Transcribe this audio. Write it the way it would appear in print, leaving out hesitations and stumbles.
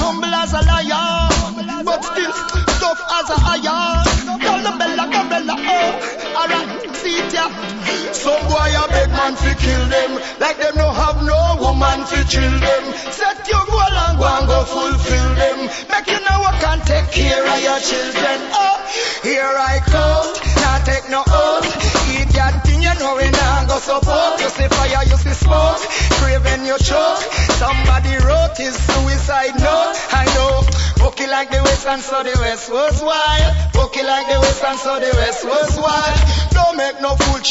humble as a lion, but still tough as a iron. Call the bella, oh, alright, see it ya. Some boy a beg man fi kill them, like them no have no woman fi chill them. Set your goal and go and go fulfill them. Make you know I can take care of your children. Oh, here I come, not take no oath. Eat that thing you know we not go support. You see fire, you see smoke, craving your choke. Somebody wrote his suicide note. I know, poke it like the west and so the west was wild. Poke it like the west and so the west was wild. Don't make no fool